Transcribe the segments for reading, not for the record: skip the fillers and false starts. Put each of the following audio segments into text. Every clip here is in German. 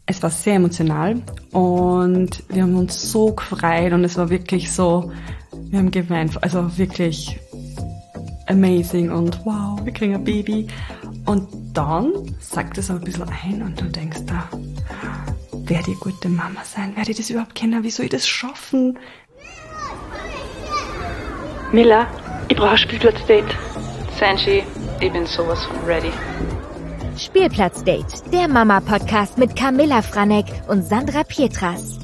Es war sehr emotional und wir haben uns so gefreut und es war wirklich so, wir haben geweint, also wirklich amazing und wow, wir kriegen ein Baby. Und dann sagt es ein bisschen ein und du denkst da, werde ich gute Mama sein? Werde ich das überhaupt kennen? Wie soll ich das schaffen? Mila, ich brauche ein Spielplatzdate. Sanji, ich bin sowas von ready. Spielplatzdate, der Mama-Podcast mit Camilla Franek und Sandra Pietras.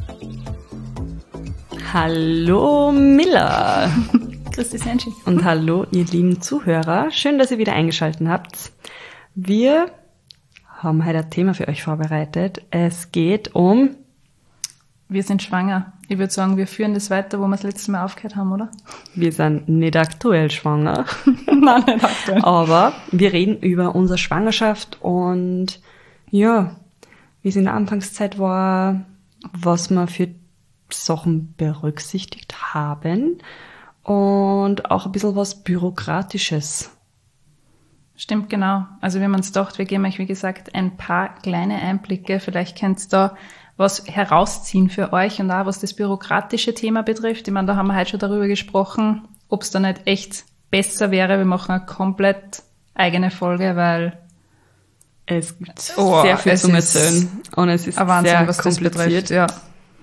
Hallo Milla. Grüß dich, Sanji. Und hallo ihr lieben Zuhörer. Schön, dass ihr wieder eingeschaltet habt. Wir haben heute ein Thema für euch vorbereitet. Es geht um... Wir sind schwanger. Ich würde sagen, wir führen das weiter, wo wir das letzte Mal aufgehört haben, oder? Wir sind nicht aktuell schwanger. Nein, nicht aktuell. Aber wir reden über unsere Schwangerschaft und ja, wie es in der Anfangszeit war, was wir für Sachen berücksichtigt haben und auch ein bisschen was Bürokratisches. Stimmt, genau. Also wir haben uns gedacht, wir geben euch, wie gesagt, ein paar kleine Einblicke. Vielleicht könnt ihr da was herausziehen für euch und auch was das bürokratische Thema betrifft. Ich meine, da haben wir heute schon darüber gesprochen, ob es da nicht echt besser wäre. Wir machen eine komplett eigene Folge, weil es gibt sehr viel zu erzählen und es ist Wahnsinn, sehr was kompliziert. Das betrifft, ja.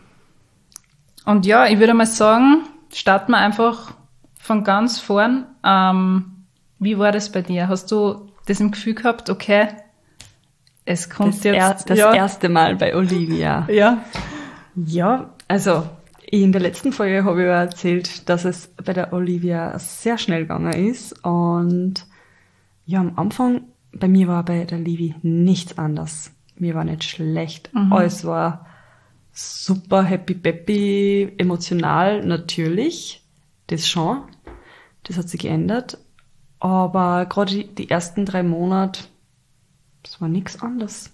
Und ja, ich würde mal sagen, starten wir einfach von ganz vorn. Wie war das bei dir? Hast du das im Gefühl gehabt, okay, es kommt das erste Mal bei Olivia. Ja. Ja, also in der letzten Folge habe ich ja erzählt, dass es bei der Olivia sehr schnell gegangen ist. Und ja, am Anfang, bei mir war bei der Livi nichts anders. Mir war nicht schlecht. Alles war super happy peppy, emotional natürlich. Das schon. Das hat sich geändert. Aber gerade die ersten 3 Monate, das war nichts anderes.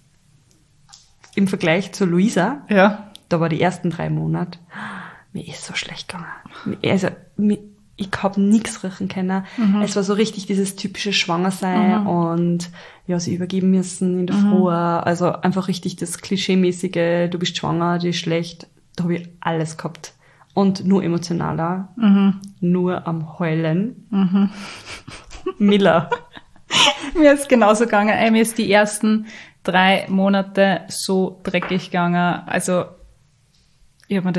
Im Vergleich zu Luisa, Ja. da war die ersten 3 Monate, mir ist so schlecht gegangen. Also, ich habe nichts riechen können. Es war so richtig dieses typische Schwangersein und ja, sie übergeben müssen in der Früh. Also einfach richtig das Klischee-mäßige, du bist schwanger, dir ist schlecht. Da habe ich alles gehabt. Und nur emotionaler, nur am Heulen. Miller. Mir ist genauso gegangen. Mir ist die ersten 3 Monate so dreckig gegangen. Also, ich habe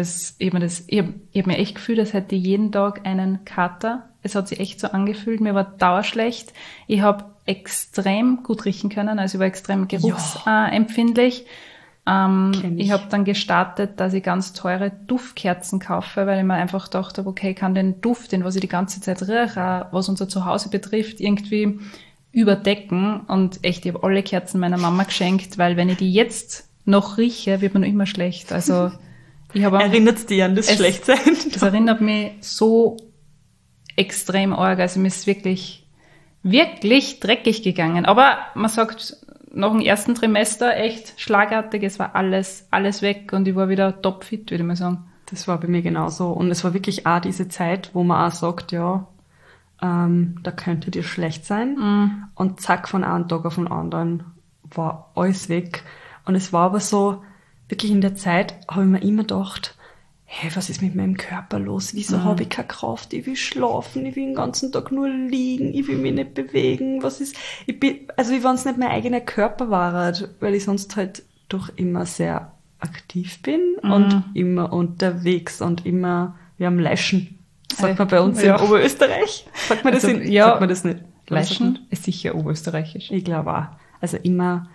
mir echt gefühlt, als hätte ich jeden Tag einen Kater. Es hat sich echt so angefühlt. Mir war dauerschlecht. Ich habe extrem gut riechen können. Also, ich war extrem geruchsempfindlich. Ich habe dann gestartet, dass ich ganz teure Duftkerzen kaufe, weil ich mir einfach gedacht habe, okay, ich kann den Duft, den was ich die ganze Zeit rieche, was unser Zuhause betrifft, irgendwie überdecken. Und echt, ich habe alle Kerzen meiner Mama geschenkt, weil wenn ich die jetzt noch rieche, wird mir noch immer schlecht. Also ich habe Erinnert's dich an das Schlechtsein? Das erinnert mich so extrem arg. Also mir ist wirklich, wirklich dreckig gegangen. Aber man sagt, nach dem ersten Trimester echt schlagartig, es war alles weg und ich war wieder topfit, würde ich mal sagen. Das war bei mir genauso. Und es war wirklich auch diese Zeit, wo man auch sagt, ja, da könnte dir schlecht sein. Und zack, von einem Tag auf den anderen war alles weg. Und es war aber so, wirklich in der Zeit habe ich mir immer gedacht, hey, was ist mit meinem Körper los? Wieso habe ich keine Kraft? Ich will schlafen, ich will den ganzen Tag nur liegen, ich will mich nicht bewegen. Wie wenn es nicht mein eigener Körper war, weil ich sonst halt doch immer sehr aktiv bin und immer unterwegs und immer, wir haben Leischen. Sagt man bei uns in Oberösterreich? Sagt man das sagt man das nicht? Leischen ist sicher oberösterreichisch. Ich glaube auch. Also immer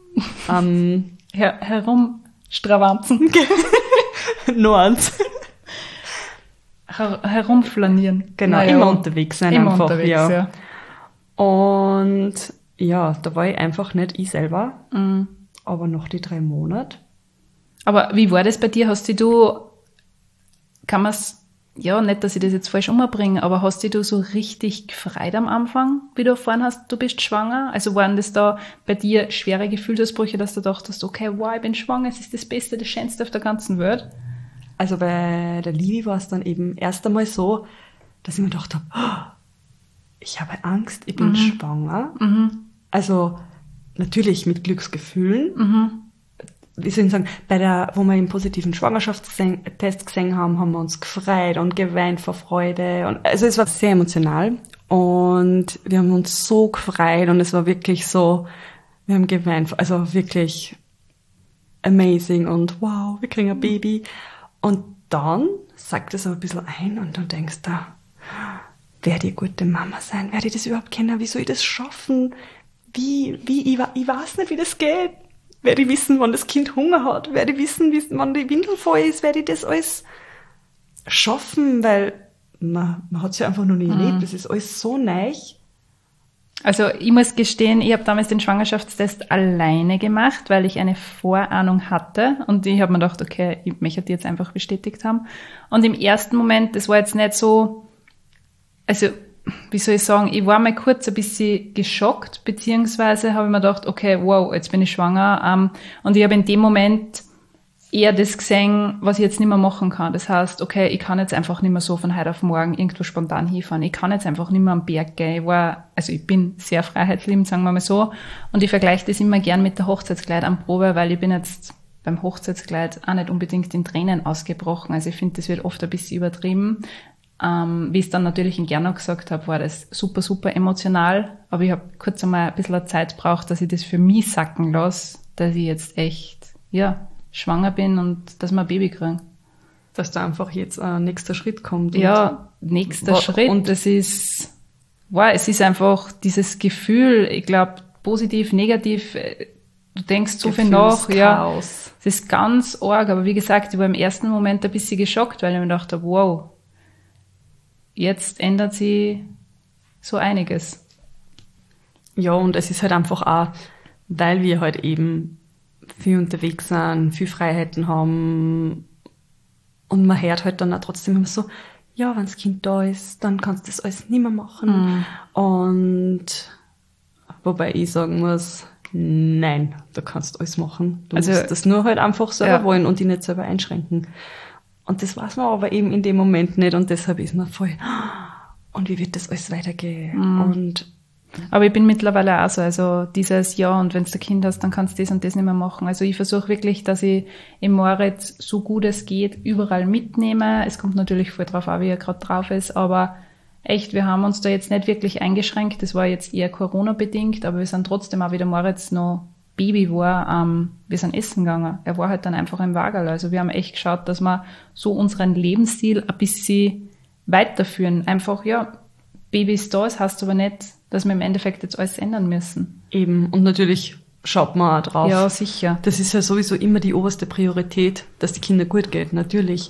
herumstravanzen. Nur eins. Herumflanieren. Genau, immer unterwegs sein immer einfach. Unterwegs, ja. Und ja, da war ich einfach nicht ich selber. Aber noch die 3 Monate. Aber wie war das bei dir? Kann man es, ja, nicht, dass ich das jetzt falsch umbringe, aber hast du so richtig gefreut am Anfang, wie du erfahren hast, du bist schwanger? Also waren das da bei dir schwere Gefühlsausbrüche, dass du dachtest, okay, wow, ich bin schwanger, es ist das Beste, das Schönste auf der ganzen Welt? Also bei der Livi war es dann eben erst einmal so, dass ich mir gedacht habe, oh, ich habe Angst, ich bin schwanger. Also natürlich mit Glücksgefühlen. wie soll ich sagen, wo wir einen positiven Schwangerschaftstest gesehen haben, haben wir uns gefreut und geweint vor Freude. Und, also es war sehr emotional und wir haben uns so gefreut und es war wirklich so, wir haben geweint, also wirklich amazing und wow, wir kriegen ein Baby. Und dann sagt es aber ein bisschen ein und du denkst da, werde ich gute Mama sein? Werde ich das überhaupt kennen? Wie soll ich das schaffen? Ich weiß nicht, wie das geht. Werde ich wissen, wann das Kind Hunger hat? Werde ich wissen, wann die Windel voll ist? Werde ich das alles schaffen? Weil man hat es ja einfach noch nie erlebt. Das ist alles so neu. Also ich muss gestehen, ich habe damals den Schwangerschaftstest alleine gemacht, weil ich eine Vorahnung hatte. Und ich habe mir gedacht, okay, ich möchte die jetzt einfach bestätigt haben. Und im ersten Moment, das war jetzt nicht so, also wie soll ich sagen, ich war mal kurz ein bisschen geschockt, beziehungsweise habe ich mir gedacht, okay, wow, jetzt bin ich schwanger. Und ich habe in dem Moment eher das gesehen, was ich jetzt nicht mehr machen kann. Das heißt, okay, ich kann jetzt einfach nicht mehr so von heute auf morgen irgendwo spontan hinfahren. Ich kann jetzt einfach nicht mehr am Berg gehen. Ich bin sehr freiheitsliebend, sagen wir mal so. Und ich vergleiche das immer gern mit der Hochzeitskleid am Probe, weil ich bin jetzt beim Hochzeitskleid auch nicht unbedingt in Tränen ausgebrochen. Also ich finde, das wird oft ein bisschen übertrieben. Wie ich es dann natürlich in Gernau gesagt habe, war das super, super emotional. Aber ich habe kurz einmal ein bisschen Zeit gebraucht, dass ich das für mich sacken lasse, dass ich jetzt echt, schwanger bin und dass wir ein Baby kriegen. Dass da einfach jetzt ein nächster Schritt kommt. Ja, nächster Schritt. Und es ist einfach dieses Gefühl, ich glaube, positiv, negativ, du denkst so viel nach. Ja, es ist ganz arg. Aber wie gesagt, ich war im ersten Moment ein bisschen geschockt, weil ich mir dachte, wow, jetzt ändert sich so einiges. Ja, und es ist halt einfach auch, weil wir halt eben viel unterwegs sind, viel Freiheiten haben und man hört halt dann auch trotzdem immer so, ja, wenn das Kind da ist, dann kannst du das alles nicht mehr machen. Und wobei ich sagen muss, nein, du kannst alles machen. Du musst das nur halt einfach selber wollen und dich nicht selber einschränken. Und das weiß man aber eben in dem Moment nicht und deshalb ist man voll, und wie wird das alles weitergehen? Aber ich bin mittlerweile auch so, also dieses Jahr und wenn du ein Kind hast, dann kannst du das und das nicht mehr machen. Also ich versuche wirklich, dass ich im Moritz so gut es geht überall mitnehme. Es kommt natürlich voll drauf an, wie er gerade drauf ist, aber echt, wir haben uns da jetzt nicht wirklich eingeschränkt. Das war jetzt eher Corona-bedingt, aber wir sind trotzdem auch, wie der Moritz noch Baby war, wir sind essen gegangen. Er war halt dann einfach im Wagerl. Also wir haben echt geschaut, dass wir so unseren Lebensstil ein bisschen weiterführen. Einfach, Baby ist da, das heißt aber nicht, dass wir im Endeffekt jetzt alles ändern müssen. Eben, und natürlich schaut man auch drauf. Ja, sicher. Das ist ja sowieso immer die oberste Priorität, dass die Kinder gut geht, natürlich.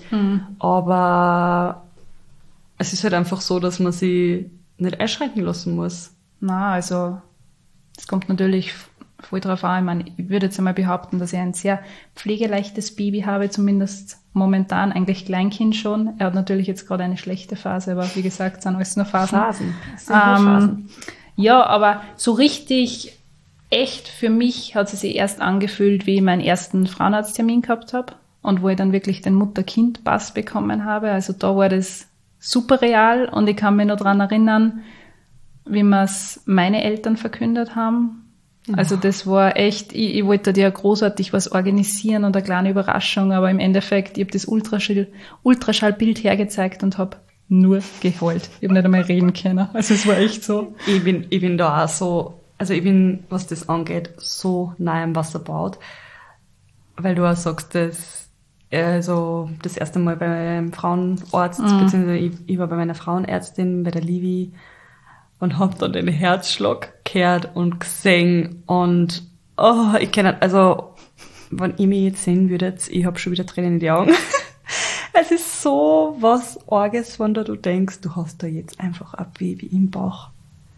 Aber es ist halt einfach so, dass man sie nicht einschränken lassen muss. Na, also es kommt natürlich voll drauf an. Ich meine, ich würde jetzt einmal behaupten, dass ich ein sehr pflegeleichtes Baby habe, zumindest momentan, eigentlich Kleinkind schon. Er hat natürlich jetzt gerade eine schlechte Phase, aber wie gesagt, sind alles nur Phasen. Phasen. Ja, aber so richtig echt für mich hat es sich erst angefühlt, wie ich meinen ersten Frauenarzttermin gehabt habe und wo ich dann wirklich den Mutter-Kind-Pass bekommen habe. Also da war das super real und ich kann mich noch dran erinnern, wie mir es meine Eltern verkündet haben. Also das war echt, ich wollte dir großartig was organisieren und eine kleine Überraschung, aber im Endeffekt, ich habe das Ultraschallbild hergezeigt und habe nur geheult. Ich habe nicht einmal reden können. Also es war echt so. Ich bin da auch so, also ich bin, was das angeht, so nah am Wasserbaut, weil du auch sagst, dass also das erste Mal beim Frauenarzt, beziehungsweise ich war bei meiner Frauenärztin, bei der Livi, und hab dann den Herzschlag gehört und gesehen und ich kann nicht, also wenn ihr mich jetzt sehen würdet, ich hab schon wieder Tränen in die Augen. Es ist so was Arges, wenn du denkst, du hast da jetzt einfach ein Baby im Bauch.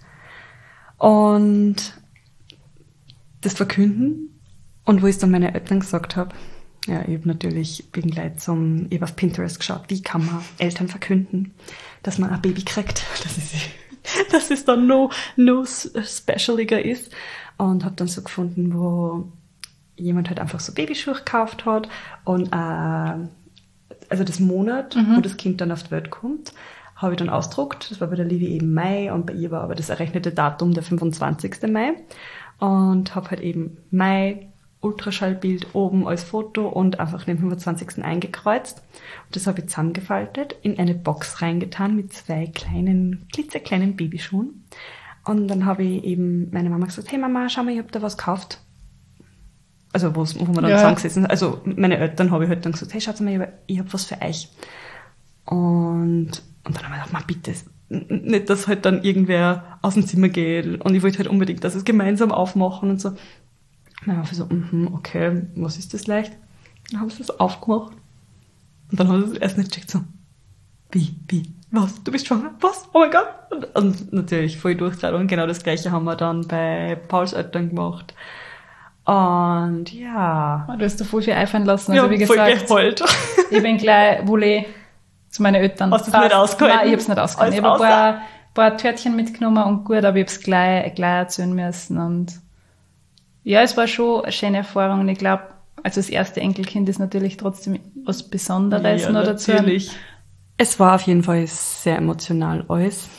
Und das Verkünden und wo ich dann meine Eltern gesagt habe, ja, ich habe auf Pinterest geschaut, wie kann man Eltern verkünden, dass man ein Baby kriegt, dass es dann no specialiger ist. Und habe dann so gefunden, wo jemand halt einfach so Babyschuhe gekauft hat und also das Monat, wo das Kind dann auf die Welt kommt, habe ich dann ausgedruckt. Das war bei der Livi eben Mai und bei ihr war aber das errechnete Datum der 25. Mai. Und habe halt eben Mai Ultraschallbild oben als Foto und einfach den 25. eingekreuzt. Und das habe ich zusammengefaltet, in eine Box reingetan mit 2 klitzekleinen Babyschuhen. Und dann habe ich eben meine Mama gesagt, hey Mama, schau mal, ich habe da was gekauft. Also wo wir dann zusammengesessen sind. Also meine Eltern habe ich halt dann gesagt, hey, schaut mal, ich habe was für euch. Und dann haben wir gedacht, bitte, nicht, dass halt dann irgendwer aus dem Zimmer geht. Und ich wollte halt unbedingt, dass wir es gemeinsam aufmachen und so. Dann habe ich so, okay, was ist das leicht? Dann haben sie es aufgemacht. Und dann haben sie es erst nicht gecheckt, so, wie, was, du bist schwanger? Was? Oh mein Gott! Und natürlich voll durchgedreht. Und genau das Gleiche haben wir dann bei Pauls Eltern gemacht. Und ja. Du hast da voll viel einfallen lassen. Also ja, wie gesagt, voll geheult. Ich bin gleich Volley zu meinen Eltern. Hast du es nicht ausgehalten? Nein, ich habe es nicht ausgehalten. Ich habe ein paar Törtchen mitgenommen und gut, aber ich habe es gleich erzählen müssen. Und ja, es war schon eine schöne Erfahrung. Und ich glaube, also das erste Enkelkind ist natürlich trotzdem was Besonderes. Ja, noch dazu. Natürlich. Es war auf jeden Fall sehr emotional alles.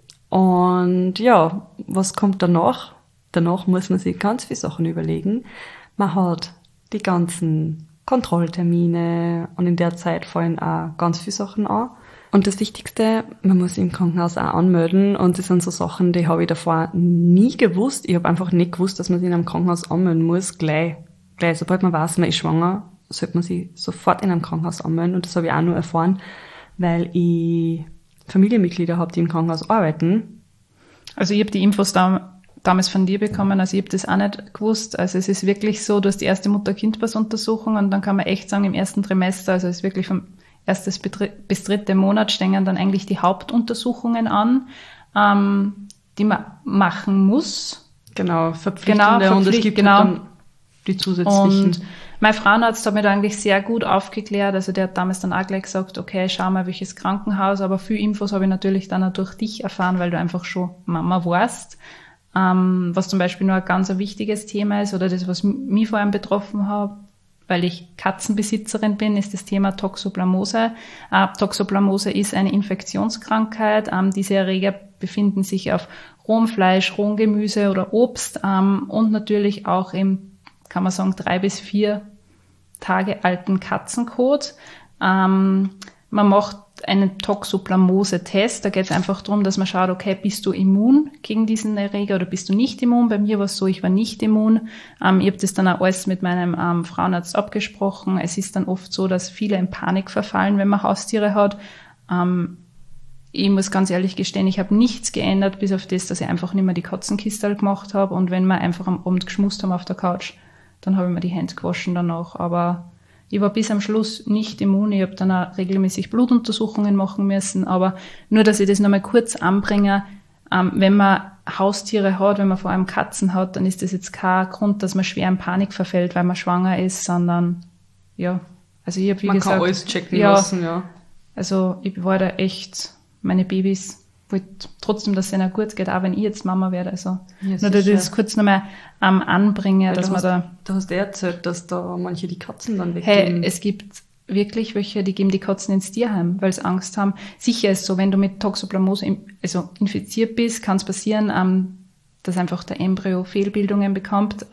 Und ja, was kommt danach? Danach muss man sich ganz viele Sachen überlegen. Man hat die ganzen Kontrolltermine und in der Zeit fallen auch ganz viele Sachen an. Und das Wichtigste, man muss im Krankenhaus auch anmelden und das sind so Sachen, die habe ich davor nie gewusst. Ich habe einfach nicht gewusst, dass man sich in einem Krankenhaus anmelden muss. Gleich, sobald man weiß, man ist schwanger, sollte man sich sofort in einem Krankenhaus anmelden und das habe ich auch nur erfahren, weil ich Familienmitglieder habe, die im Krankenhaus arbeiten. Also ich habe die Infos damals von dir bekommen, also ich habe das auch nicht gewusst. Also es ist wirklich so, du hast die erste Mutter-Kind-Pass-Untersuchung und dann kann man echt sagen, im ersten Trimester, also es ist wirklich vom 1. bis 3. Monat stehen dann eigentlich die Hauptuntersuchungen an, die man machen muss. Genau, verpflichtende und es gibt dann die zusätzlichen. Und mein Frauenarzt hat mich da eigentlich sehr gut aufgeklärt, also der hat damals dann auch gleich gesagt, okay, schau mal, welches Krankenhaus, aber viel Infos habe ich natürlich dann auch durch dich erfahren, weil du einfach schon Mama warst. Was zum Beispiel nur ein ganz wichtiges Thema ist oder das, was mich vor allem betroffen hat, weil ich Katzenbesitzerin bin, ist das Thema Toxoplasmose. Toxoplasmose ist eine Infektionskrankheit. Diese Erreger befinden sich auf rohem Fleisch, rohem Gemüse oder Obst und natürlich auch im, kann man sagen, 3 bis 4 Tage alten Katzenkot. Man macht einen Toxoplasmose-Test. Da geht es einfach darum, dass man schaut, okay, bist du immun gegen diesen Erreger oder bist du nicht immun? Bei mir war es so, ich war nicht immun. Ich habe das dann auch alles mit meinem Frauenarzt abgesprochen. Es ist dann oft so, dass viele in Panik verfallen, wenn man Haustiere hat. Ich muss ganz ehrlich gestehen, ich habe nichts geändert, bis auf das, dass ich einfach nicht mehr die Katzenkistel gemacht habe. Und wenn wir einfach am Abend geschmust haben auf der Couch, dann habe ich mir die Hände gewaschen danach. Aber ich war bis am Schluss nicht immun. Ich habe dann auch regelmäßig Blutuntersuchungen machen müssen. Aber nur, dass ich das nochmal kurz anbringe, wenn man Haustiere hat, wenn man vor allem Katzen hat, dann ist das jetzt kein Grund, dass man schwer in Panik verfällt, weil man schwanger ist, sondern ja, also ich habe wie gesagt... Man kann alles checken lassen, ja. Also ich war da echt, meine Babys, wollte trotzdem, dass es ihnen gut geht, auch wenn ich jetzt Mama werde. Also ja, nur, dass ich das kurz nochmal anbringe, dass man da... Du hast erzählt, dass da manche die Katzen dann weggeben. Hey, es gibt wirklich welche, die geben die Katzen ins Tierheim, weil sie Angst haben. Sicher ist so, wenn du mit Toxoplasmose infiziert bist, kann es passieren, dass einfach der Embryo Fehlbildungen bekommt.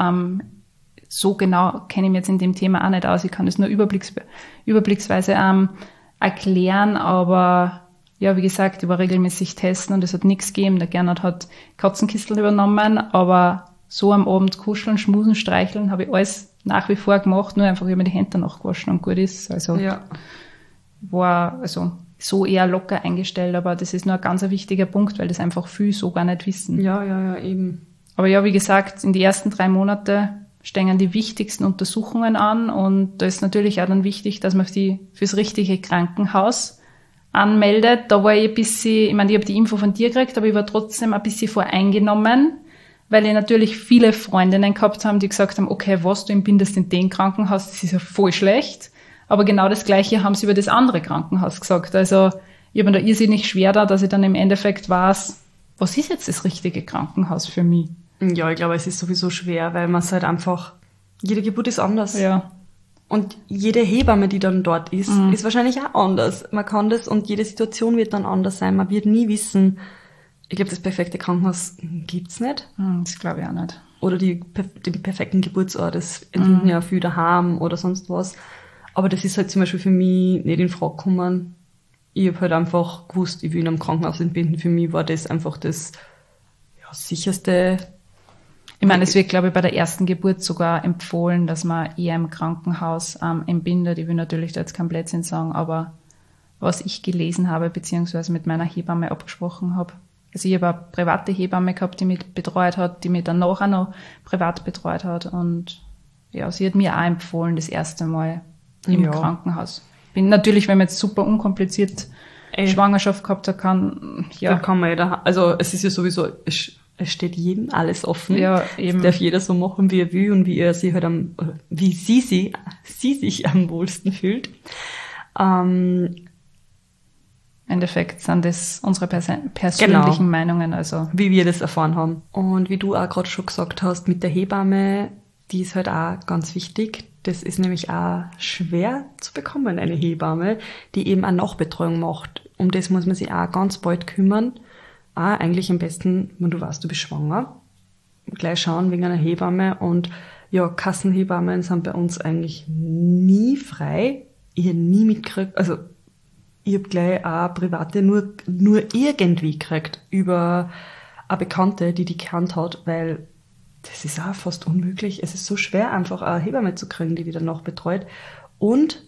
So genau kenne ich mich jetzt in dem Thema auch nicht aus. Ich kann es nur überblicksweise erklären, aber ja, wie gesagt, ich war regelmäßig testen und es hat nichts gegeben. Der Gernot hat Katzenkistel übernommen, aber so am Abend kuscheln, schmusen, streicheln, habe ich alles nach wie vor gemacht, nur einfach immer die Hände danach gewaschen und gut ist. Also ja. War so eher locker eingestellt, aber das ist nur ein ganz wichtiger Punkt, weil das einfach viele so gar nicht wissen. Ja, eben. Aber ja, wie gesagt, in die ersten 3 Monate stehen die wichtigsten Untersuchungen an und da ist natürlich auch dann wichtig, dass man fürs richtige Krankenhaus anmeldet. Da war ich ein bisschen, ich meine, ich habe die Info von dir gekriegt, aber ich war trotzdem ein bisschen voreingenommen, weil ich natürlich viele Freundinnen gehabt haben, die gesagt haben, okay, was, du entbindest in dem Krankenhaus, das ist ja voll schlecht. Aber genau das Gleiche haben sie über das andere Krankenhaus gesagt. Also ich habe mir da irrsinnig schwer dass ich dann im Endeffekt weiß, was ist jetzt das richtige Krankenhaus für mich? Ja, ich glaube, es ist sowieso schwer, weil man es halt einfach, jede Geburt ist anders. Ja. Und jede Hebamme, die dann dort ist, ist wahrscheinlich auch anders. Man kann das und jede Situation wird dann anders sein. Man wird nie wissen, ich glaube, das perfekte Krankenhaus gibt's nicht. Das glaube ich auch nicht. oder den perfekten Geburtsort, das entwickeln ja viel daheim oder sonst was. Aber das ist halt zum Beispiel für mich nicht in Frage gekommen. Ich habe halt einfach gewusst, ich will in einem Krankenhaus entbinden. Für mich war das einfach das sicherste. Ich meine, es wird, glaube ich, bei der ersten Geburt sogar empfohlen, dass man eher im Krankenhaus entbindet. Ich will natürlich da jetzt kein Blödsinn sagen, aber was ich gelesen habe, beziehungsweise mit meiner Hebamme abgesprochen habe. Also ich habe eine private Hebamme gehabt, die mich betreut hat, die mich dann nachher noch privat betreut hat. Und ja, sie hat mir auch empfohlen, das erste Mal im Krankenhaus. Bin natürlich, wenn man jetzt super unkompliziert Schwangerschaft gehabt hat, dann kann man also es ist ja sowieso, es steht jedem alles offen. Ja, eben. Es darf jeder so machen, wie er will und wie er sich halt wie sie sich am wohlsten fühlt. Im Endeffekt sind das unsere persönlichen Meinungen, also. Wie wir das erfahren haben. Und wie du auch gerade schon gesagt hast, mit der Hebamme, die ist halt auch ganz wichtig. Das ist nämlich auch schwer zu bekommen, eine Hebamme, die eben auch Nachbetreuung macht. Um das muss man sich auch ganz bald kümmern. Auch eigentlich am besten, wenn du weißt, du bist schwanger, gleich schauen wegen einer Hebamme. Und ja, Kassenhebammen sind bei uns eigentlich nie frei. Ich habe nie mitgekriegt, also ich habe gleich auch private nur irgendwie gekriegt über eine Bekannte, die gekannt hat, weil das ist auch fast unmöglich. Es ist so schwer, einfach eine Hebamme zu kriegen, die dann betreut. Und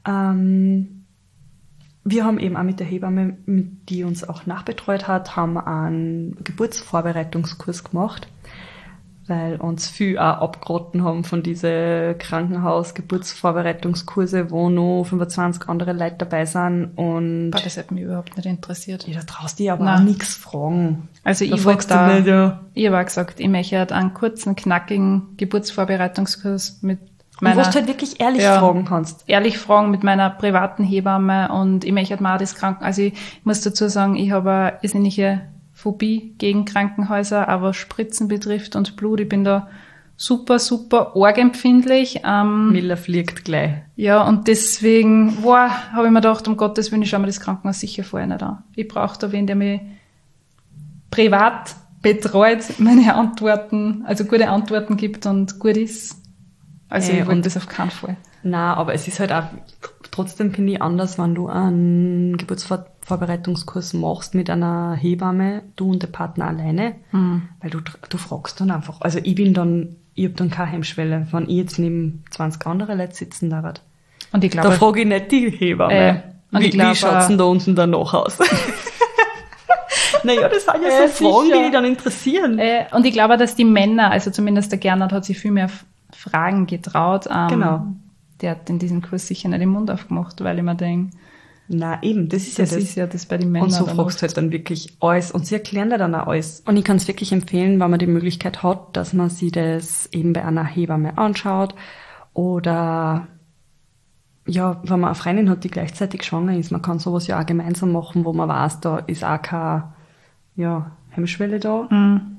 wir haben eben auch mit der Hebamme, die uns auch nachbetreut hat, haben einen Geburtsvorbereitungskurs gemacht, weil uns viel auch abgeraten haben von diesen Krankenhaus-Geburtsvorbereitungskurse, wo noch 25 andere Leute dabei sind. Und das hat mich überhaupt nicht interessiert. Ja, da traust du dich aber auch nichts fragen. Also ich habe gesagt, ich möchte einen kurzen, knackigen Geburtsvorbereitungskurs mit meiner... Wo du halt wirklich ehrlich fragen kannst. Ehrlich fragen mit meiner privaten Hebamme und ich möchte mal das Also ich muss dazu sagen, ich habe eine irrsinnige Phobie gegen Krankenhäuser, aber was Spritzen betrifft und Blut, ich bin da super, super arg empfindlich. Miller fliegt gleich. Ja, und deswegen habe ich mir gedacht, um Gottes Willen, ich schaue mir das Krankenhaus sicher vorher nicht an. Ich brauche da wen, der mich privat betreut, meine Antworten, also gute Antworten gibt und gut ist. Also ich wollte das auf keinen Fall. Nein, aber es ist halt auch trotzdem, finde ich, anders, wenn du einen Geburtsvorbereitungskurs machst mit einer Hebamme, du und der Partner alleine, weil du fragst dann einfach. Also ich habe dann keine Hemmschwelle, wenn ich jetzt neben 20 andere Leute sitzen darf. Und ich glaube, da frage ich nicht die Hebamme. Wie schaut's denn da unten danach aus? Naja, das sind ja so Fragen, die dann interessieren. Und ich glaube, dass die Männer, also zumindest der Gernot hat sich viel mehr Fragen getraut. Genau. Der hat in diesem Kurs sicher nicht den Mund aufgemacht, weil ich mir denke, na eben, das ist ja das bei den Männern. Und so fragst du halt dann wirklich alles und sie erklären dir dann auch alles. Und ich kann es wirklich empfehlen, wenn man die Möglichkeit hat, dass man sich das eben bei einer Hebamme anschaut oder ja, wenn man eine Freundin hat, die gleichzeitig schwanger ist, man kann sowas ja auch gemeinsam machen, wo man weiß, da ist auch keine Hemmschwelle da.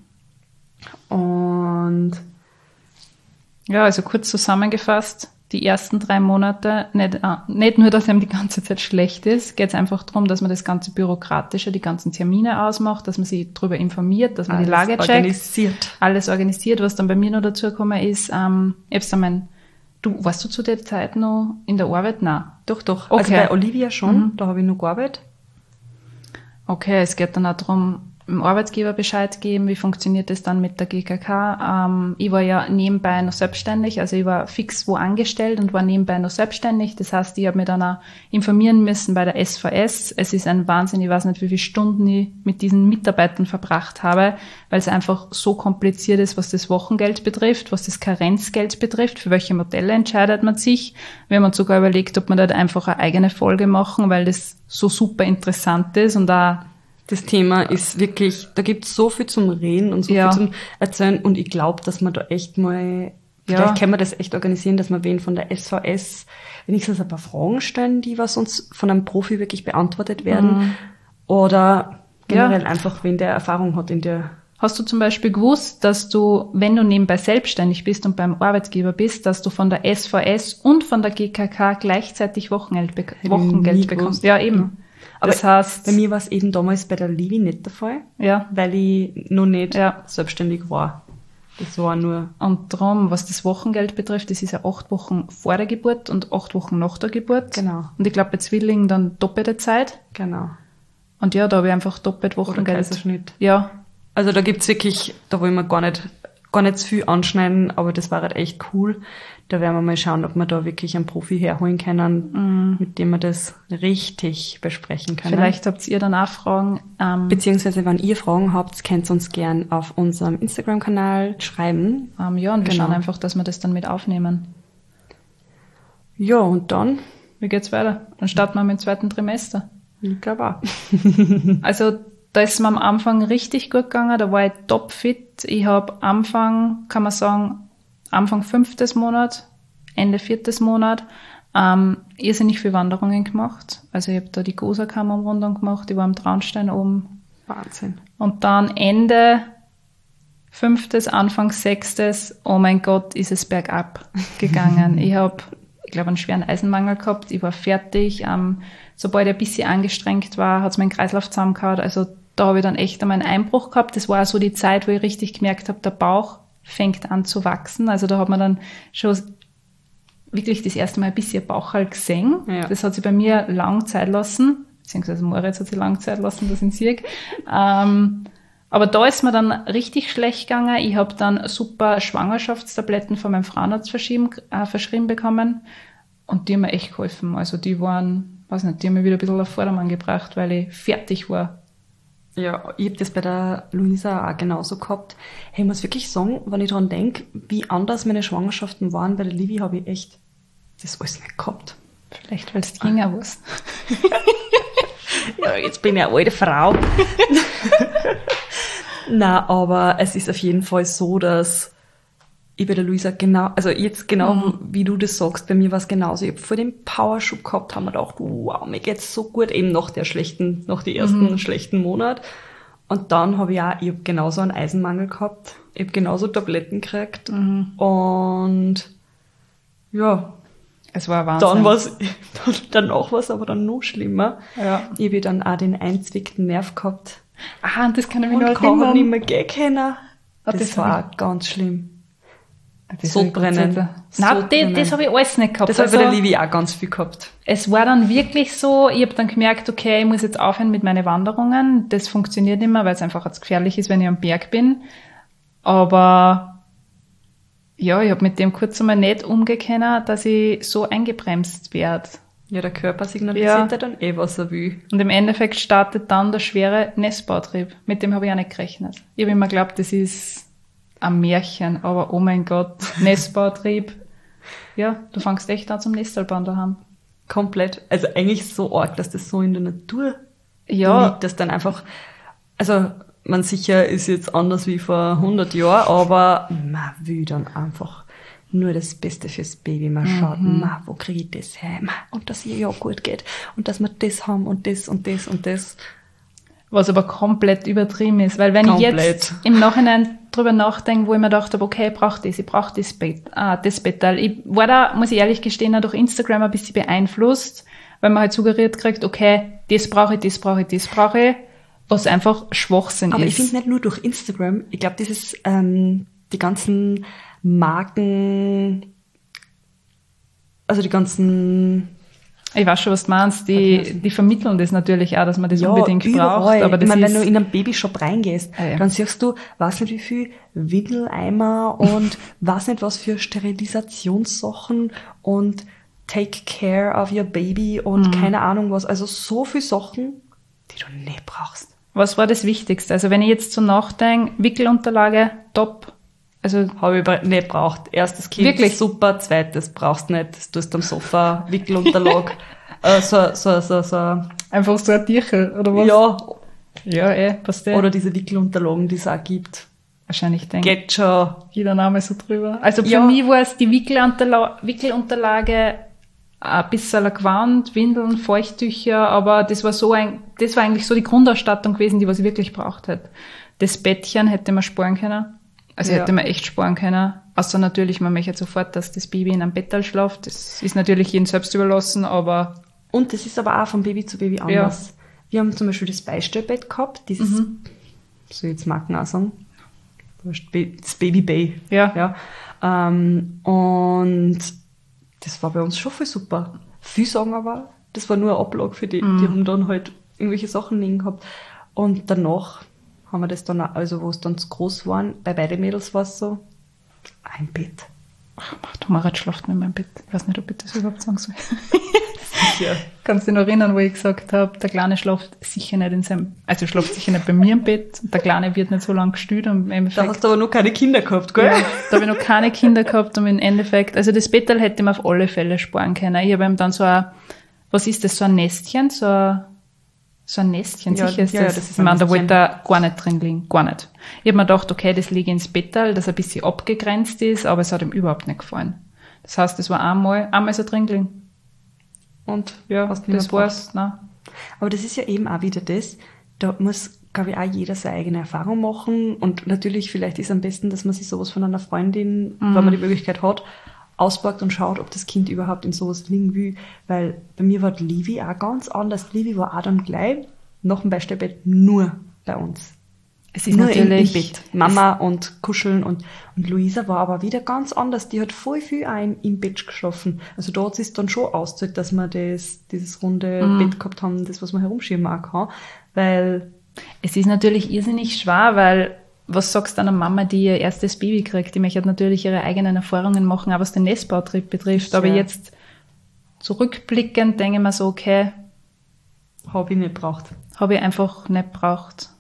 Und ja, also kurz zusammengefasst, die ersten 3 Monate, nicht nur, dass einem die ganze Zeit schlecht ist, geht es einfach darum, dass man das ganze Bürokratische, die ganzen Termine ausmacht, dass man sich darüber informiert, dass man die Lage checkt. Alles organisiert. Was dann bei mir noch dazu gekommen ist, warst du zu der Zeit noch in der Arbeit? Nein. Doch. Okay. Also bei Olivia schon, da habe ich noch gearbeitet. Okay, es geht dann auch darum, dem Arbeitgeber Bescheid geben, wie funktioniert das dann mit der GKK. Ich war ja nebenbei noch selbstständig, also ich war fix wo angestellt und war nebenbei noch selbstständig. Das heißt, ich habe mich dann auch informieren müssen bei der SVS. Es ist ein Wahnsinn, ich weiß nicht, wie viele Stunden ich mit diesen Mitarbeitern verbracht habe, weil es einfach so kompliziert ist, was das Wochengeld betrifft, was das Karenzgeld betrifft, für welche Modelle entscheidet man sich. Wir haben uns sogar überlegt, ob wir da einfach eine eigene Folge machen, weil das so super interessant ist und da das Thema ist wirklich, da gibt es so viel zum Reden und so viel zum Erzählen und ich glaube, dass man da echt mal, vielleicht können wir das echt organisieren, dass wir wen von der SVS wenigstens ein paar Fragen stellen, die was uns von einem Profi wirklich beantwortet werden oder generell einfach wen der Erfahrung hat in der... Hast du zum Beispiel gewusst, dass du, wenn du nebenbei selbstständig bist und beim Arbeitgeber bist, dass du von der SVS und von der GKK gleichzeitig Wochengeld bekommst? Ja, eben. Aber das heißt, bei mir war es eben damals bei der Livi nicht der Fall, weil ich noch nicht selbstständig war. Das war nur... Und darum, was das Wochengeld betrifft, das ist ja 8 Wochen vor der Geburt und 8 Wochen nach der Geburt. Genau. Und ich glaube, bei Zwillingen dann doppelte Zeit. Genau. Und ja, da habe ich einfach doppelt Oder Wochengeld. Kaiserschnitt. Ja. Also da gibt's wirklich, da wollen wir gar nicht zu viel anschneiden, aber das war halt echt cool. Da werden wir mal schauen, ob wir da wirklich einen Profi herholen können, mit dem wir das richtig besprechen können. Vielleicht habt ihr dann auch Fragen. Beziehungsweise, wenn ihr Fragen habt, könnt ihr uns gern auf unserem Instagram-Kanal schreiben. Ja, und wir Genau. schauen einfach, dass wir das dann mit aufnehmen. Ja, und dann, Wie geht's weiter? Dann starten wir mit dem 2. Trimester. ich glaube auch. Also da ist mir am Anfang richtig gut gegangen, da war ich topfit. Ich habe Anfang, kann man sagen, Anfang 5. Monat, Ende 4. Monat, irrsinnig viele Wanderungen gemacht. Also ich habe da die Gosa-Kammerumrundung gemacht, ich war am Traunstein oben. Wahnsinn. Und dann Ende 5., Anfang 6., oh mein Gott, ist es bergab gegangen. Ich glaube, einen schweren Eisenmangel gehabt, ich war fertig. Sobald ich ein bisschen angestrengt war, hat es meinen Kreislauf zusammengehauen. Also da habe ich dann echt einmal einen Einbruch gehabt. Das war so die Zeit, wo ich richtig gemerkt habe, der Bauch fängt an zu wachsen. Also da hat man dann schon wirklich das erste Mal ein bisschen Bauchhalt gesehen. Ja. Das hat sich bei mir lang Zeit lassen, beziehungsweise Moritz hat sich lang Zeit lassen, das in Sieg. Aber da ist mir dann richtig schlecht gegangen. Ich habe dann super Schwangerschaftstabletten von meinem Frauenarzt verschrieben bekommen und die haben mir echt geholfen. Also die waren, weiß nicht, die haben mich wieder ein bisschen auf Vordermann gebracht, weil ich fertig war. Ja, ich habe das bei der Luisa auch genauso gehabt. Hey, ich muss wirklich sagen, wenn ich daran denke, wie anders meine Schwangerschaften waren, bei der Livi habe ich echt das alles nicht gehabt. Vielleicht, weil es jünger warst. Ja, jetzt bin ich eine alte Frau. Na, aber es ist auf jeden Fall so, dass ich bei der Luisa wie du das sagst, bei mir war es genauso. Ich habe vor dem Powerschub gehabt, haben wir gedacht, wow, mir geht's so gut, eben nach die ersten schlechten Monat. Und dann ich habe genauso einen Eisenmangel gehabt. Ich habe genauso Tabletten gekriegt. Und ja, Es war Wahnsinn. Danach war es aber dann noch schlimmer. Ja. Ich habe dann auch den einzwickten Nerv gehabt. Und das kann ich mich Und noch kann erinnern. nicht mehr gehen können. Das das war hab ganz schlimm. Das Sodbrennen. Nein, das habe ich alles nicht gehabt. Das habe ich bei der Livi auch ganz viel gehabt. Es war dann wirklich so, ich habe dann gemerkt, okay, ich muss jetzt aufhören mit meinen Wanderungen. Das funktioniert nicht mehr, weil es einfach jetzt gefährlich ist, wenn ich am Berg bin. Aber ja, ich habe mit dem kurz einmal nicht umgehen, dass ich so eingebremst werde. Ja, der Körper signalisiert ja dann was er will. Und im Endeffekt startet dann der schwere Nestbautrieb. Mit dem habe ich auch nicht gerechnet. Ich habe immer geglaubt, das ist ein Märchen, aber oh mein Gott, Nestbautrieb. Ja, du fängst echt an zum Nestelbauen daheim. Komplett. Also eigentlich so arg, dass das so in der Natur Ja, liegt, dass dann einfach, also man sicher ist jetzt anders wie vor 100 Jahren, aber man will dann einfach nur das Beste fürs Baby. Man schaut, wo kriege ich das her? Und dass ihr ja gut geht. Und dass wir das haben und das und das und das. was aber komplett übertrieben ist, weil wenn Komplett. ich jetzt im Nachhinein drüber nachdenke, wo ich mir gedacht habe, okay, ich brauche das Bettal. Ich war da, muss ich ehrlich gestehen, auch durch Instagram ein bisschen beeinflusst, weil man halt suggeriert kriegt, okay, das brauche ich, was einfach Schwachsinn Aber ist. ich finde nicht nur durch Instagram, ich glaube, dieses, die ganzen Marken, also die ganzen... Ich weiß schon, was du meinst. Die vermitteln das natürlich auch, dass man das unbedingt überall. braucht. Aber das ich meine, ist, wenn du in einen Babyshop reingehst, ja. dann siehst du, weiß nicht wie viel Windeleimer und weiß nicht was für Sterilisationssachen und take care of your baby und keine Ahnung was. Also so viel Sachen, die du nicht brauchst. was war das Wichtigste? Also wenn ich jetzt so nachdenke, Wickelunterlage, top. Also Habe ich nicht braucht. Erstes Kind, Wirklich? super. Zweites brauchst nicht. Das tust du am Sofa, Wickelunterlag. so. einfach so ein Tierchen, oder was? Ja. Ja, passt eh. Oder diese Wickelunterlagen, die es auch gibt. Wahrscheinlich denke Geht schon. jeder Name so drüber. Also für Ja. mich war es die Wickelunterlage, ein bisschen ein Gewand, Windeln, Feuchttücher, aber das war eigentlich so die Grundausstattung gewesen, die was ich wirklich braucht hätte. Das Bettchen hätte man sparen können. Also Ja. hätte man echt sparen können. Außer natürlich, man möchte sofort, dass das Baby in einem Bettal schläft. Das ist natürlich jedem selbst überlassen, aber Und das ist aber auch von Baby zu Baby anders. Wir haben zum Beispiel das Beistellbett gehabt, dieses, soll ich jetzt Marken auch sagen? das Baby Bay. Ja. Und das war bei uns schon voll super. Viele sagen aber, das war nur eine Ablage für die. Die haben dann halt irgendwelche Sachen liegen gehabt. Und danach haben wir das dann auch, also wo es dann zu groß waren, bei beiden Mädels war es so, ein Bett. Ach, der Marat schlaft mit meinem Bett. Ich weiß nicht, ob ich das überhaupt sagen soll. Sicher. Kannst du dich noch erinnern, wo ich gesagt habe, der Kleine schläft sicher nicht schläft sicher nicht bei mir im Bett. Und der Kleine wird nicht so lange gestüt. Und im Da hast du aber noch keine Kinder gehabt, gell? Ja, da habe ich noch keine Kinder gehabt und im Endeffekt, also das Bettel hätte ich mir auf alle Fälle sparen können. Ich habe ihm dann so was ist das, so ein Nestchen, so ein Nestchen, Ja, sicher ist ja, das. das ist Ich ein meine, da Nestchen. wollte er gar nicht drin liegen, gar nicht. Ich habe mir gedacht, okay, das liege ins Bettel, das ein bisschen abgegrenzt ist, aber es hat ihm überhaupt nicht gefallen. Das heißt, es war einmal so drin gelegen. Und Ja, hast du nicht das mehr war's. Nein. Aber das ist ja eben auch wieder das, da muss, glaube ich, auch jeder seine eigene Erfahrung machen. Und natürlich, vielleicht ist es am besten, dass man sich sowas von einer Freundin, wenn man die Möglichkeit hat, auspackt und schaut, ob das Kind überhaupt in sowas liegen will. Weil bei mir war die Livi auch ganz anders. Die Livi war auch dann gleich nach dem Beistellbett nur bei uns. Es ist Nur natürlich im Bett. Mama und Kuscheln und Luisa war aber wieder ganz anders. Die hat voll viel auch im Bett geschlafen. Also dort ist es dann schon ausgezahlt, dass wir dieses runde Bett gehabt haben, das, was man herumschieben auch kann. Weil Es ist natürlich irrsinnig schwer, weil was sagst du einer Mama, die ihr erstes Baby kriegt? Die möchte natürlich ihre eigenen Erfahrungen machen, auch was den Nestbautrieb betrifft. Aber Ja. jetzt zurückblickend denke ich mir so, okay, habe ich nicht gebraucht. habe ich einfach nicht braucht.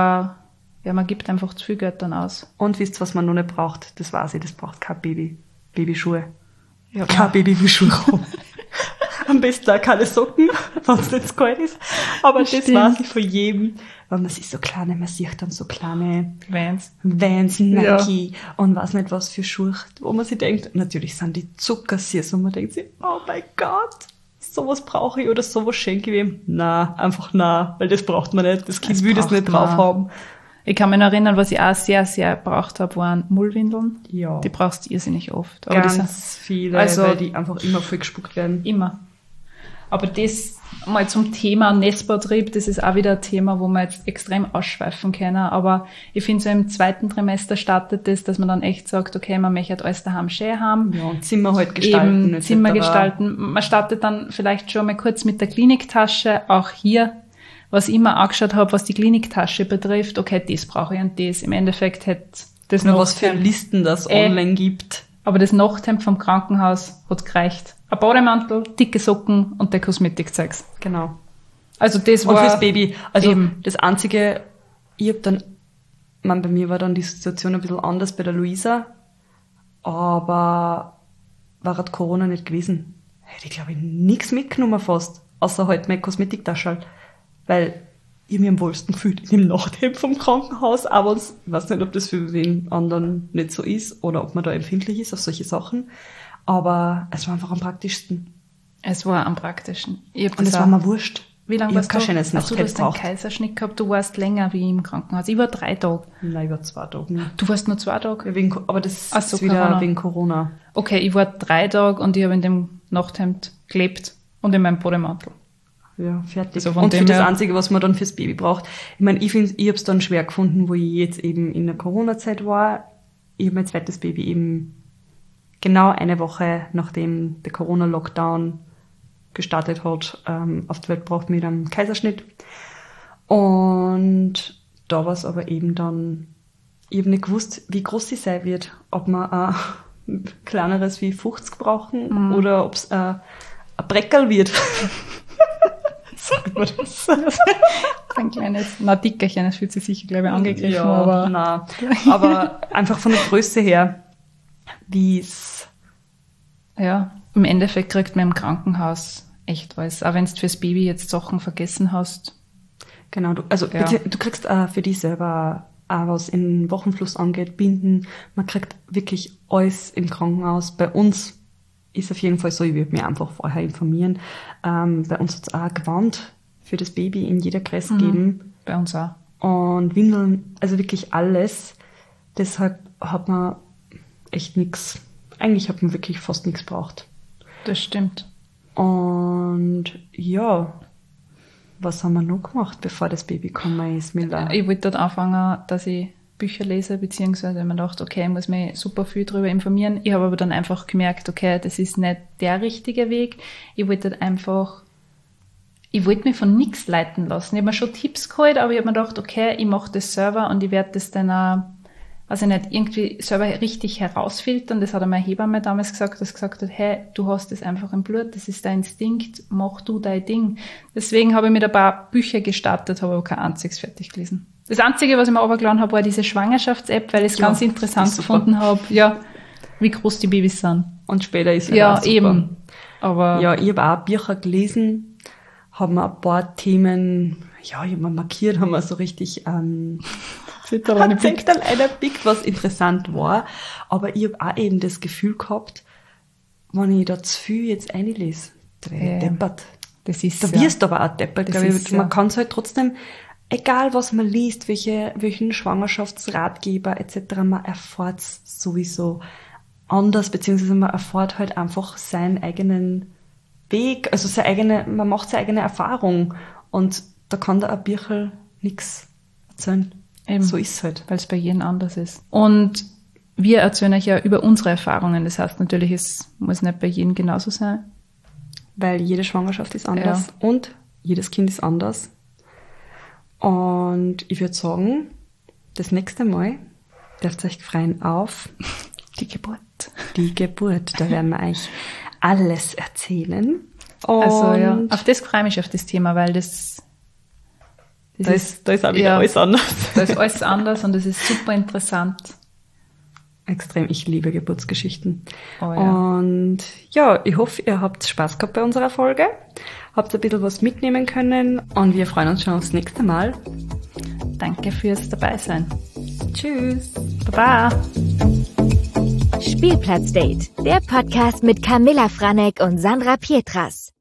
Man gibt einfach zu viel Geld dann aus. Und wisst ihr, was man noch nicht braucht? Das weiß ich, das braucht kein Babyschuhe. Ja, Kein Babyschuhe haben. Am besten auch keine Socken, wenn es nicht zu kalt ist. Aber das Stimmt. weiß ich von jedem. Weil man sieht so kleine, man sieht dann so kleine Vans. Vans, Nike und weiß nicht was für Schuhe, wo man sich denkt, natürlich sind die zuckersüß und man denkt sich, oh mein Gott, sowas brauche ich oder sowas schenke ich ihm. Na, einfach na, weil das braucht man nicht. Das Kind Das will das braucht nicht drauf man. haben. Ich kann mich noch erinnern, was ich auch sehr, sehr gebraucht habe, waren Mullwindeln. Ja. Die brauchst du irrsinnig oft. Aber die sind Ganz viele, also- weil die einfach immer voll gespuckt werden. immer. Aber das mal zum Thema Nestbautrieb, das ist auch wieder ein Thema, wo wir jetzt extrem ausschweifen können. Aber ich finde, so im zweiten Trimester startet das, dass man dann echt sagt, okay, man möchte alles daheim schön haben. Ja, und Zimmer halt gestalten. Eben etc. Zimmer gestalten. Man startet dann vielleicht schon mal kurz mit der Kliniktasche. Auch hier, was ich immer angeschaut habe, was die Kliniktasche betrifft, okay, das brauche ich und das. Im Endeffekt hätte das Nur was für Nachthemd- Listen das online gibt. aber das Nachthemd vom Krankenhaus hat gereicht. Ein Bademantel, dicke Socken und der Kosmetikzeugs. Genau. Also das Und war fürs Baby. Also eben. das Einzige, ich hab dann, bei mir war dann die Situation ein bisschen anders bei der Luisa, aber war halt Corona nicht gewesen. Hätte ich, glaube ich, nichts mitgenommen fast, außer halt meine Kosmetiktasche. Weil ich mich am wohlsten gefühlt in dem Nachthemd vom Krankenhaus, aber ich weiß nicht, ob das für wen anderen nicht so ist oder ob man da empfindlich ist auf solche Sachen. Aber es war einfach am praktischsten. Es war am praktischen. Ich hab Und es das war auch- mir wurscht. Wie lange Ich hab warst kein du? schönes Hast du Nachthemd hast einen gebraucht. Kaiserschnitt gehabt? Du warst länger wie im Krankenhaus. Ich war 3 Tage. Nein, über 2 Tage nur. Du warst nur 2 Tage? Ja, aber das Ach so, ist wieder Corona. wegen Corona. Okay, ich war 3 Tage und ich habe in dem Nachthemd gelebt und in meinem Bademantel. Ja, fertig. Also von und für dem das her- Einzige, was man dann fürs Baby braucht. Ich meine, ich habe es dann schwer gefunden, wo ich jetzt eben in der Corona-Zeit war. Ich habe mein zweites Baby eben genau eine Woche, nachdem der Corona-Lockdown gestartet hat, auf die Welt gebracht mit einem Kaiserschnitt. Und da war es aber eben dann, ich habe nicht gewusst, wie groß sie sein wird. Ob wir ein kleineres wie 50 brauchen oder ob es ein Breckerl wird. Sagt man das? Ein kleines, Dickerchen, das fühlt sich sicher, glaube ich, angegriffen, Ja, aber nein. Aber einfach von der Größe her, wie es, ja, im Endeffekt kriegt man im Krankenhaus echt was. Auch wenn du fürs Baby jetzt Sachen vergessen hast. genau, du kriegst für dich selber auch was in Wochenfluss angeht, Binden. Man kriegt wirklich alles im Krankenhaus. Bei uns ist auf jeden Fall so, ich würde mich einfach vorher informieren. Bei uns hat es auch Gewand für das Baby in jeder Größe gegeben. Bei uns auch. Und Windeln, also wirklich alles. Deshalb hat man echt nichts, eigentlich hat man wirklich fast nichts gebraucht. Das stimmt. Und ja, was haben wir noch gemacht, bevor das Baby gekommen ist, Miller? Ich wollte dort anfangen, dass ich Bücher lese, beziehungsweise wenn man dachte, okay, ich muss mich super viel darüber informieren. Ich habe aber dann einfach gemerkt, okay, das ist nicht der richtige Weg. Ich wollte mich von nichts leiten lassen. Ich habe mir schon Tipps geholt, aber ich habe mir gedacht, okay, ich mache das selber und ich werde das dann auch, also nicht irgendwie selber richtig herausfiltern. Das hat meine Hebamme damals gesagt, dass gesagt hat, hey, du hast das einfach im Blut, das ist dein Instinkt, mach du dein Ding. Deswegen habe ich mit ein paar Bücher gestartet, habe aber kein einziges fertig gelesen. Das Einzige, was ich mir runtergeladen habe, war diese Schwangerschafts-App, weil ich es ganz interessant gefunden habe, ja, wie groß die Babys sind. Und später ist es ja auch super. Eben. Aber ja, ich habe auch Bücher gelesen, habe mir ein paar Themen, ja, ich habe mir markiert, haben wir so richtig Zettel eingepickt, was interessant war. Aber ich habe auch eben das Gefühl gehabt, wenn ich da zu viel jetzt einlese, da werde ich deppert. Das ist da wirst du aber auch deppert, glaube ich. Man ja. kann es halt trotzdem, egal was man liest, welchen Schwangerschaftsratgeber etc., man erfährt es sowieso anders, beziehungsweise man erfährt halt einfach seinen eigenen Weg, also man macht seine eigene Erfahrung und da kann da ein Bücherl nichts erzählen. Eben. So ist es halt. Weil es bei jedem anders ist. Und wir erzählen euch ja über unsere Erfahrungen. Das heißt natürlich, es muss nicht bei jedem genauso sein. Weil jede Schwangerschaft ist anders und jedes Kind ist anders. Und ich würde sagen, das nächste Mal dürft ihr euch freuen auf die Geburt. Die Geburt. Da werden wir euch alles erzählen. Und also ja, auf das freue ich mich, auf das Thema, weil das ist auch wieder alles anders. Da ist alles anders und das ist super interessant. Extrem, ich liebe Geburtsgeschichten. Oh, ja. Und ja, ich hoffe, ihr habt Spaß gehabt bei unserer Folge, habt ein bisschen was mitnehmen können und wir freuen uns schon aufs nächste Mal. Danke fürs Dabeisein. Tschüss. Baba. Spielplatzdate, der Podcast mit Camilla Franek und Sandra Pietras.